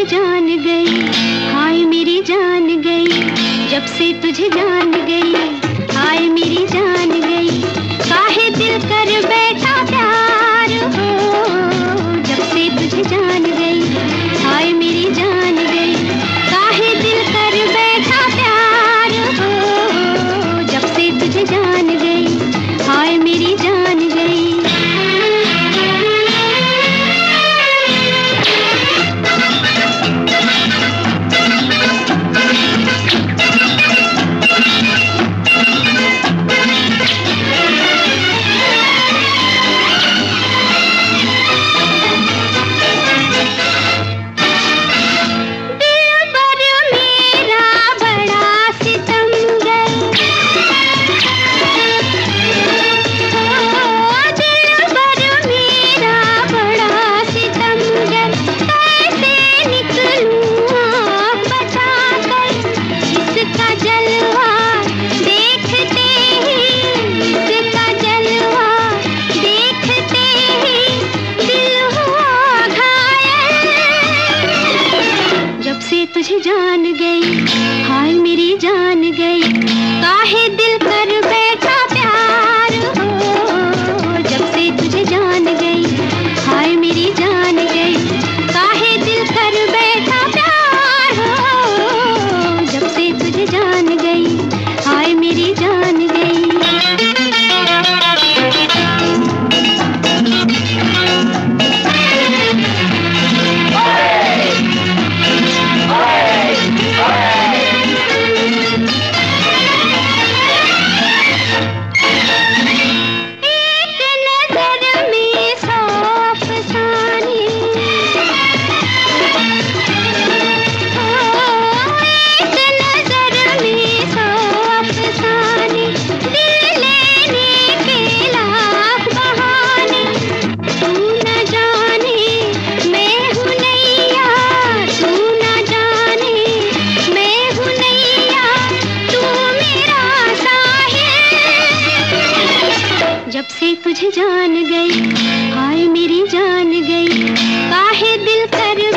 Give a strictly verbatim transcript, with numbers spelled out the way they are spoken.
जान गई, हाय मेरी जान गई, जब से तुझे जान गई, हाय मेरी जान गई, काहे दिल कर बैठा प्यार हो, जब से तुझे जान गई, हाय मेरी जान गई, काहे दिल कर बैठा प्यार हो, जब से तुझे जान गई, हाय मेरी जान गई। तुझे जान गई, हाय मेरी जान गई, काहे दिल कर बैठा प्यार हो, जब से तुझे जान गई, हाय मेरी जान गई, काहे दिल कर बैठा प्यार हो, जब से तुझे जान गई, हाय मेरी जान गई। जब से तुझे जान गई, हाय मेरी जान गई, काहे दिल कर